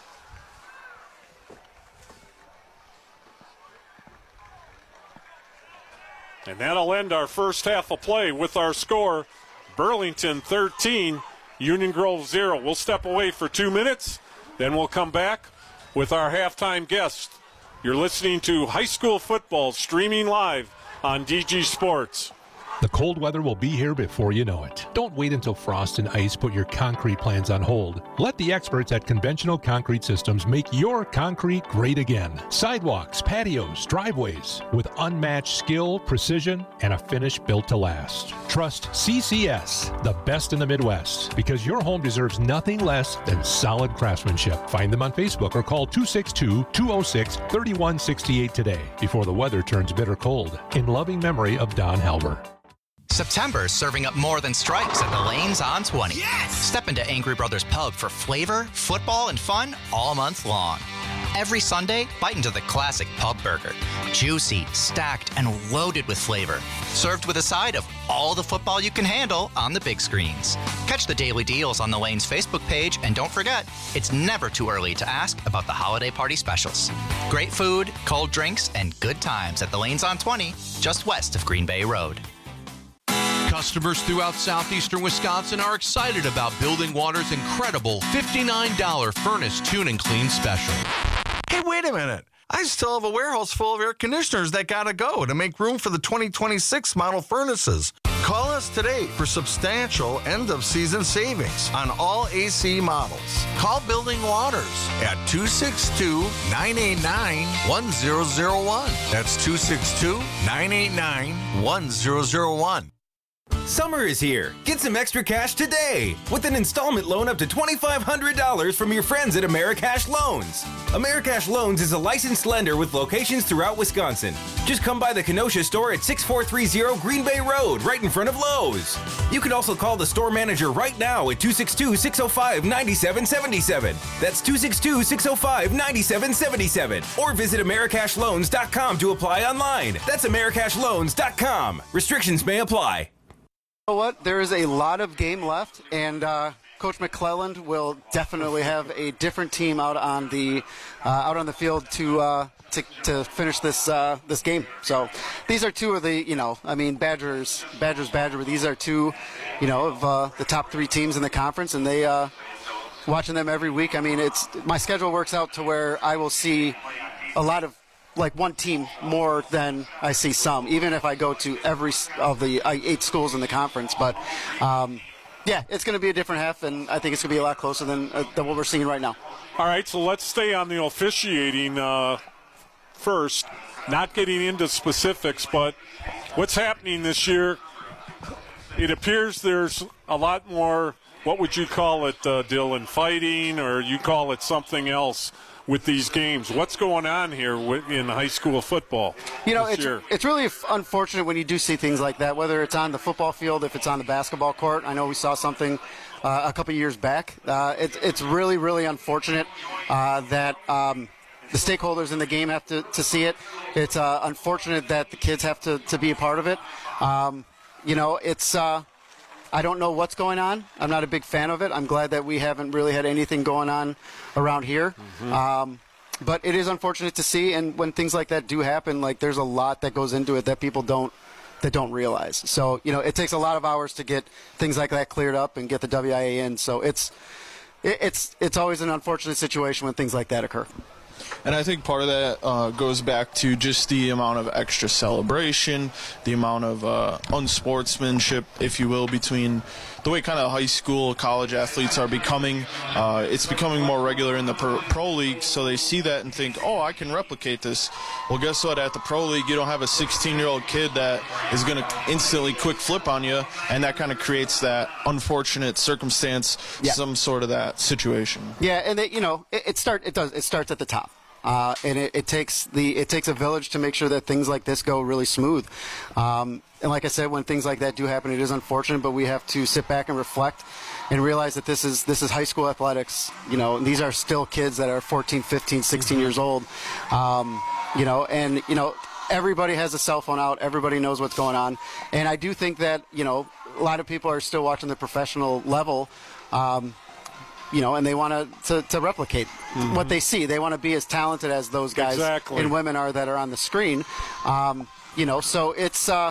And that'll end our first half of play with our score, Burlington thirteen, Union Grove zero. We'll step away for two minutes, then we'll come back with our halftime guest. You're listening to high school football streaming live on D G Sports. The cold weather will be here before you know it. Don't wait until frost and ice put your concrete plans on hold. Let the experts at Conventional Concrete Systems make your concrete great again. Sidewalks, patios, driveways, with unmatched skill, precision, and a finish built to last. Trust C C S, the best in the Midwest, because your home deserves nothing less than solid craftsmanship. Find them on Facebook or call two six two, two oh six, three one six eight today before the weather turns bitter cold. In loving memory of Don Halver. September's serving up more than stripes at the Lanes on twenty. Yes! Step into Angry Brothers Pub for flavor, football, and fun all month long. Every Sunday, bite into the classic pub burger. Juicy, stacked, and loaded with flavor. Served with a side of all the football you can handle on the big screens. Catch the daily deals on the Lanes Facebook page, and don't forget, it's never too early to ask about the holiday party specials. Great food, cold drinks, and good times at the Lanes on twenty, just west of Green Bay Road. Customers throughout southeastern Wisconsin are excited about Building Water's incredible fifty-nine dollars furnace tune and clean special. Hey, wait a minute. I still have a warehouse full of air conditioners that gotta go to make room for the twenty twenty-six model furnaces. Call us today for substantial end-of-season savings on all A C models. Call Building Waters at two six two, nine eight nine, one zero zero one. That's two six two, nine eight nine, one zero zero one. Summer is here. Get some extra cash today with an installment loan up to twenty-five hundred dollars from your friends at Americash Loans. Americash Loans is a licensed lender with locations throughout Wisconsin. Just come by the Kenosha store at six four three zero Green Bay Road, right in front of Lowe's. You can also call the store manager right now at two six two, six oh five, nine seven seven seven. That's two six two, six oh five, nine seven seven seven. Or visit Americash Loans dot com to apply online. That's Americash Loans dot com. Restrictions may apply. You know what? There is a lot of game left, and uh, Coach McClelland will definitely have a different team out on the uh, out on the field to uh, to, to finish this uh, this game. So these are two of the you know I mean Badgers Badgers Badger. These are two you know of uh, the top three teams in the conference, and they uh, watching them every week. I mean, it's my schedule works out to where I will see a lot of. Like one team more than I see some, even if I go to every of the uh, eight schools in the conference. But, um, Yeah, it's going to be a different half, and I think it's going to be a lot closer than, uh, than what we're seeing right now. All right, so let's stay on the officiating uh, first, not getting into specifics, but what's happening this year, it appears there's a lot more, what would you call it, uh, Dylan, fighting, or you call it something else with these games. What's going on here with, in high school football You know, this it's, year? it's really f- unfortunate when you do see things like that, whether it's on the football field, if it's on the basketball court. I know we saw something uh, a couple years back. Uh, it, it's really, really unfortunate uh, that um, the stakeholders in the game have to, to see it. It's uh, unfortunate that the kids have to, to be a part of it. Um, you know, it's... Uh, I don't know what's going on. I'm not a big fan of it. I'm glad that we haven't really had anything going on around here. Mm-hmm. Um, but it is unfortunate to see, and when things like that do happen, like there's a lot that goes into it that people don't that don't realize. So, you know, it takes a lot of hours to get things like that cleared up and get the W I A in. So it's it, it's it's always an unfortunate situation when things like that occur. And I think part of that uh, goes back to just the amount of extra celebration, the amount of uh, unsportsmanship, if you will, between the way kind of high school, college athletes are becoming. Uh, it's becoming more regular in the pro, pro league, so they see that and think, oh, I can replicate this. Well, guess what? At the pro league, you don't have a sixteen-year-old kid that is going to instantly quick flip on you, and that kind of creates that unfortunate circumstance, yeah. some sort of that situation. Yeah, and it, you know, it, it start it does it starts at the top. Uh, and it, it takes the it takes a village to make sure that things like this go really smooth. Um, and like I said, when things like that do happen, it is unfortunate, but we have to sit back and reflect and realize that this is this is high school athletics. You know, and these are still kids that are fourteen, fifteen, sixteen years old. Um, you know, and you know, everybody has a cell phone out. Everybody knows what's going on. And I do think that, you know, a lot of people are still watching the professional level. Um, You know, and they want to to replicate mm-hmm. what they see. They want to be as talented as those guys exactly. and women are that are on the screen. Um, you know, so it's uh,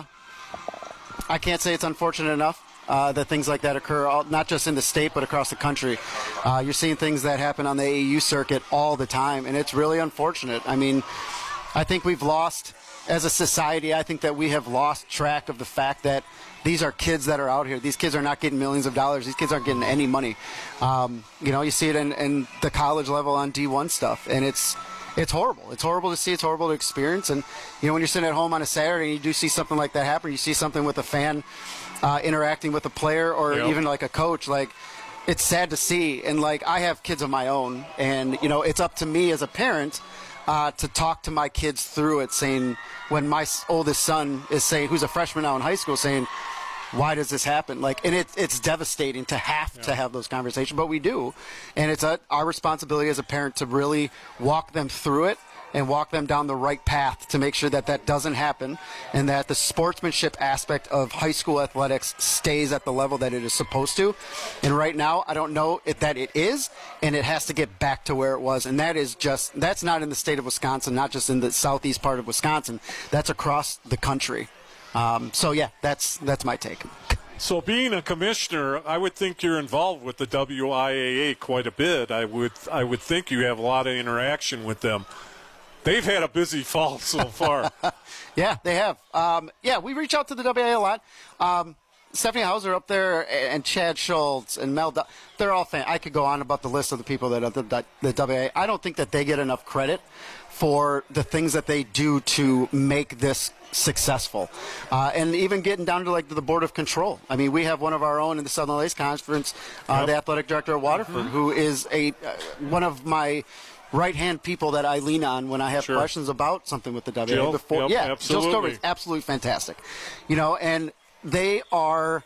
I can't say it's unfortunate enough uh, that things like that occur, all, not just in the state but across the country. Uh, you're seeing things that happen on the A A U circuit all the time, and it's really unfortunate. I mean, I think we've lost, as a society, I think that we have lost track of the fact that these are kids that are out here. These kids are not getting millions of dollars. These kids aren't getting any money. Um, you know, you see it in, in the college level on D one stuff, and it's it's horrible. It's horrible to see. It's horrible to experience. And, you know, when you're sitting at home on a Saturday and you do see something like that happen, you see something with a fan uh, interacting with a player or yep. even like a coach, like, it's sad to see. And, like, I have kids of my own, and, you know, it's up to me as a parent Uh, to talk to my kids through it, saying, when my oldest son is saying, who's a freshman now in high school, saying, why does this happen? Like, and it, it's devastating to have yeah. to have those conversations, but we do. And it's a, our responsibility as a parent to really walk them through it and walk them down the right path to make sure that that doesn't happen and that the sportsmanship aspect of high school athletics stays at the level that it is supposed to. And right now, I don't know if that it is, and it has to get back to where it was. And that is just, that's not in the state of Wisconsin, not just in the southeast part of Wisconsin. That's across the country. Um, so, yeah, that's that's my take. So being a commissioner, I would think you're involved with the W I A A quite a bit. I would I would think you have a lot of interaction with them. They've had a busy fall so far. Yeah, they have. Um, yeah, we reach out to the W I A a lot. Um, Stephanie Hauser up there and Chad Schultz and Mel, they're all fan. I could go on about the list of the people that are the, the W I A. I don't think that they get enough credit for the things that they do to make this successful. Uh, and even getting down to like the board of control. I mean, we have one of our own in the Southern Lakes Conference, uh, yep. the athletic director of Waterford, mm-hmm. who is a uh, one of my right-hand people that I lean on when I have sure. questions about something with the W I A. Jill, Before, yep, yeah, absolutely. Jill Scobert is absolutely fantastic. You know, and they are,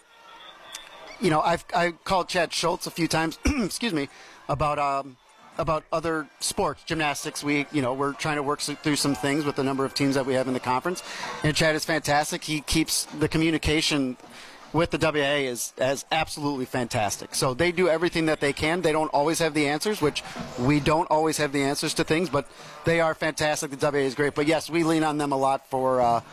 you know, I've I called Chad Schultz a few times, excuse me, about um, about other sports, gymnastics. We, you know, we're trying to work through some things with the number of teams that we have in the conference. And Chad is fantastic. He keeps the communication with the W I A is as absolutely fantastic. So they do everything that they can. They don't always have the answers, which we don't always have the answers to things, but they are fantastic. The W I A is great. But yes, we lean on them a lot for uh,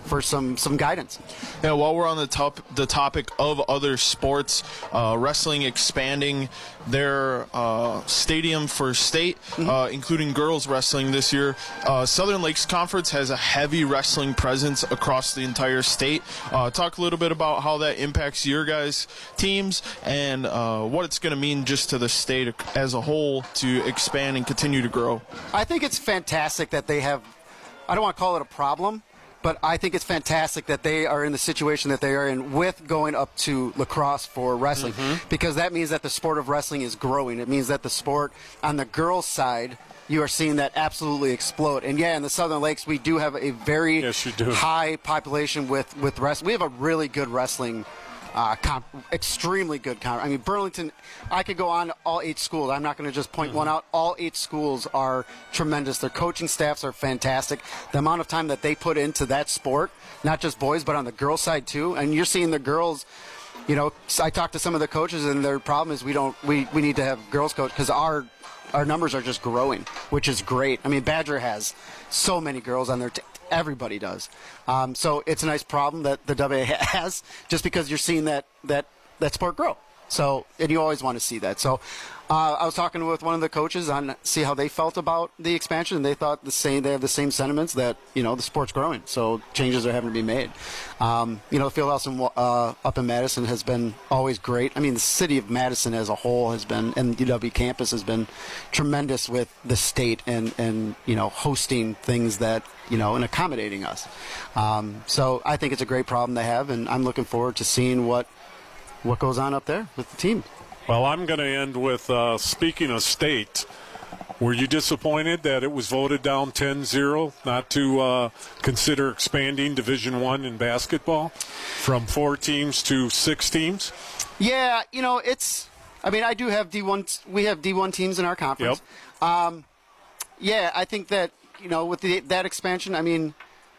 for some some guidance. Yeah, while we're on the top the topic of other sports, uh, wrestling expanding their uh, stadium for state, mm-hmm. uh, including girls wrestling this year. Uh, Southern Lakes Conference has a heavy wrestling presence across the entire state. Uh, talk a little bit about how that impacts your guys' teams and uh, what it's going to mean just to the state as a whole to expand and continue to grow. I think it's fantastic that they have, I don't want to call it a problem, but I think it's fantastic that they are in the situation that they are in with going up to lacrosse for wrestling, mm-hmm. because that means that the sport of wrestling is growing. It means that the sport on the girls' side, you are seeing that absolutely explode. And yeah, in the Southern Lakes, we do have a very yes, you do. high population with, with wrestling. We have a really good wrestling Uh, comp- extremely good comp- I mean, Burlington, I could go on to all eight schools. I'm not going to just point mm-hmm. one out. All eight schools are tremendous. Their coaching staffs are fantastic. The amount of time that they put into that sport, not just boys, but on the girls' side too. And you're seeing the girls, you know, I talked to some of the coaches, and their problem is we don't, we, we need to have girls coach because our our numbers are just growing, which is great. I mean, Badger has so many girls on their team. Everybody does. Um, so it's a nice problem that the W A has, just because you're seeing that that, that sport grow. So, and you always want to see that. So uh, I was talking with one of the coaches on see how they felt about the expansion, and they thought the same. They have the same sentiments that, you know, the sport's growing, so changes are having to be made. Um, you know, the field house in, uh, up in Madison has been always great. I mean, the city of Madison as a whole has been, and U W campus has been tremendous with the state and, and you know, hosting things that, you know, and accommodating us. Um, so I think it's a great problem to have, and I'm looking forward to seeing what what goes on up there with the team. Well, I'm going to end with, uh, speaking of state, were you disappointed that it was voted down ten zero not to uh, consider expanding Division One in basketball from four teams to six teams? Yeah, you know, it's, I mean, I do have D one, we have D one teams in our conference. Yep. Um, yeah, I think that, you know, with the, that expansion, I mean,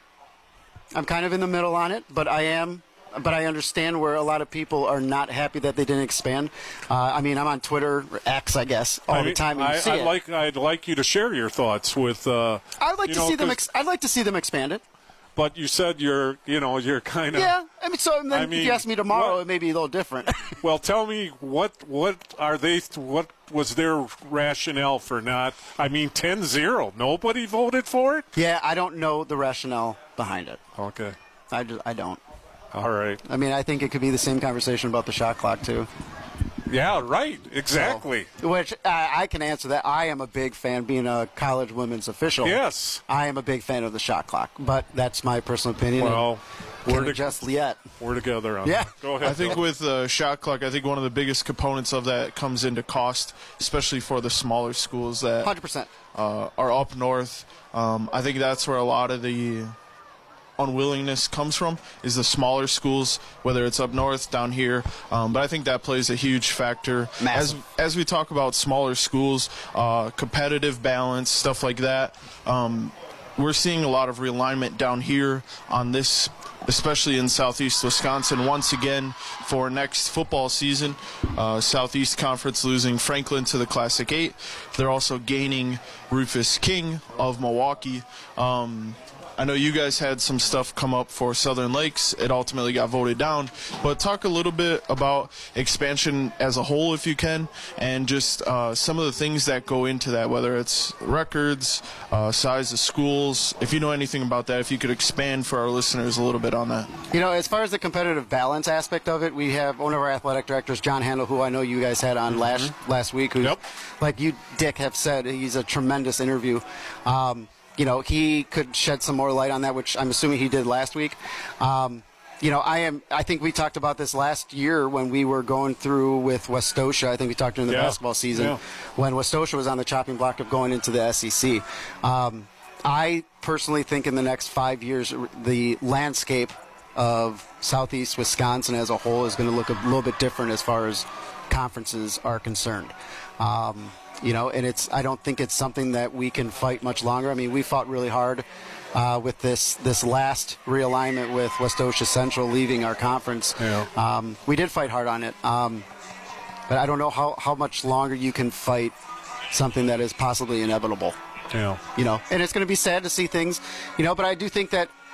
I'm kind of in the middle on it, but I am, but I understand where a lot of people are not happy that they didn't expand. Uh, I mean, I'm on Twitter, or X, I guess, all I mean, the time. And you I, see I'd it. like, I'd like you to share your thoughts with. Uh, I'd like you to know, see them. Ex- I'd like to see them expand it. But you said you're, you know, you're kind of. Yeah, I mean, so then I if mean, you ask me tomorrow, what, it may be a little different. Well, tell me what what are they? What was their rationale for not? I mean, ten zero Nobody voted for it. Yeah, I don't know the rationale behind it. Okay. I, just, I don't. All right. I mean, I think it could be the same conversation about the shot clock, too. Yeah, right. Exactly. So, which uh, I can answer that. I am a big fan, being a college women's official. Yes. I am a big fan of the shot clock, but that's my personal opinion. Well, we're to, just yet. We're together on yeah. that. Go ahead. I think Bill. with uh, shot clock, I think one of the biggest components of that comes into cost, especially for the smaller schools that one hundred percent. Uh, are up north. Um, I think that's where a lot of the unwillingness comes from, is the smaller schools, whether it's up north, down here. Um, but I think that plays a huge factor. Massive. As as we talk about smaller schools, uh, competitive balance, stuff like that, um, we're seeing a lot of realignment down here on this, especially in Southeast Wisconsin. Once again, for next football season, uh, Southeast Conference losing Franklin to the Classic eight. They're also gaining Rufus King of Milwaukee. Um, I know you guys had some stuff come up for Southern Lakes. It ultimately got voted down. But talk a little bit about expansion as a whole, if you can, and just uh, some of the things that go into that, whether it's records, uh, size of schools. If you know anything about that, if you could expand for our listeners a little bit on that. You know, as far as the competitive balance aspect of it, we have one of our athletic directors, John Handel, who I know you guys had on mm-hmm. last last week, who, yep. like you, Dick, have said, he's a tremendous interview. Um, You know, he could shed some more light on that, which I'm assuming he did last week. Um, you know, I am. I think we talked about this last year when we were going through with Westosha. I think we talked during the yeah. basketball season yeah. when Westosha was on the chopping block of going into the S E C. Um, I personally think in the next five years, the landscape of Southeast Wisconsin as a whole is going to look a little bit different as far as conferences are concerned. Um, You know, and it's. I don't think it's something that we can fight much longer. I mean, we fought really hard uh, with this this last realignment with Westosha Central leaving our conference. Yeah. Um, we did fight hard on it, um, but I don't know how, how much longer you can fight something that is possibly inevitable. Yeah. You know, and it's going to be sad to see things, you know, but I do think that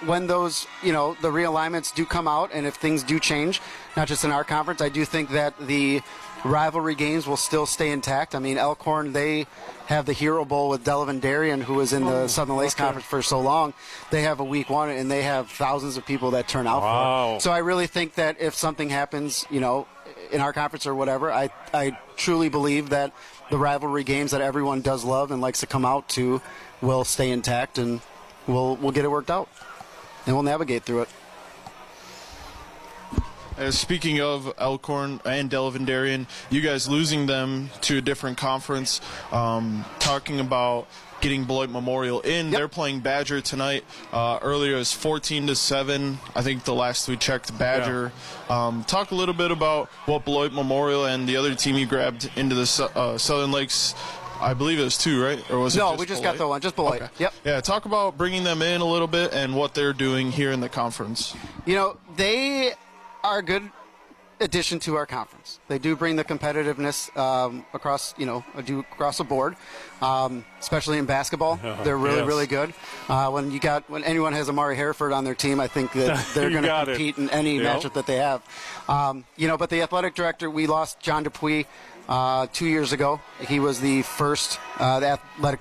when those, you know, the realignments do come out, and if things do change, not just in our conference, I do think that the rivalry games will still stay intact. I mean, Elkhorn, they have the Hero Bowl with Delavan Darien, who was in the Southern Lakes okay. Conference for so long. They have a week one, and they have thousands of people that turn out Wow. for it. So I really think that if something happens, you know, in our conference or whatever, I, I truly believe that the rivalry games that everyone does love and likes to come out to will stay intact, and we'll we'll get it worked out, and we'll navigate through it. Uh, speaking of Elkhorn and Delavan Darien, you guys losing them to a different conference, um, talking about getting Beloit Memorial in. Yep. They're playing Badger tonight. Uh, earlier it was fourteen to seven. I think the last we checked, Badger. Yeah. Um, talk a little bit about what Beloit Memorial and the other team you grabbed into the uh, Southern Lakes. I believe it was two, right? Or was it no, just we just Beloit? got the one, just Beloit. Okay. Yep. Yeah, talk about bringing them in a little bit and what they're doing here in the conference. You know, they are a good addition to our conference. They do bring the competitiveness um, across, you know, do across the board, um, especially in basketball. They're really, Yes. really good. Uh, when you got when anyone has Amari Hereford on their team, I think that they're You going to got it. compete in any Yep. matchup that they have. Um, you know, but the athletic director, we lost John Dupuis uh, two years ago. He was the first uh, the athletic